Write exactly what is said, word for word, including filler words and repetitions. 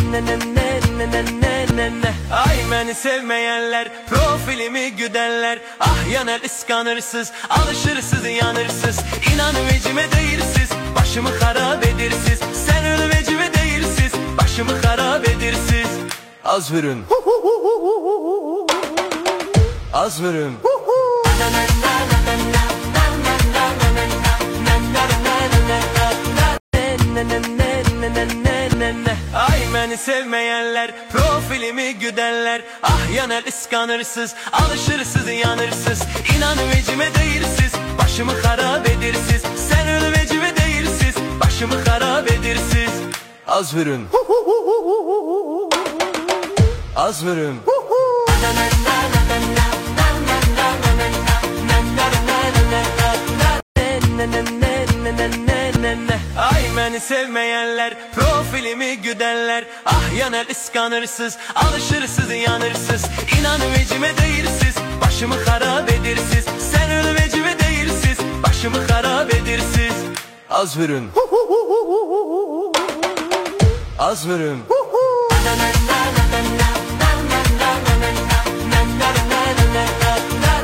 Ay beni sevmeyenler, profilimi güdenler, ah yanar ıskanırsız, alışırsız yanırsız. İnan vecime değilsiz, başımı harap edirsiz. Sen öl vecime değilsiz, başımı harap edirsiz. Az vurun, az vurun. Ay beni sevmeyenler, profilimi güdenler, ah yanar ıskanırsız, alışırsız yanırsız. İnan vecime değilsiz, başımı harap edirsiz. Sen öl vecime değilsiz, başımı harap edirsiz. Az vurun, az vurun. Ay beni sevmeyenler, profilimi güdenler, ah yanar ıskanırsız, alışırsız yanırsız. İnan vecime değilsiz, başımı harap edirsiz. Sen öl vecime değilsiz, başımı harap edirsiz. Az vurun, az vurun.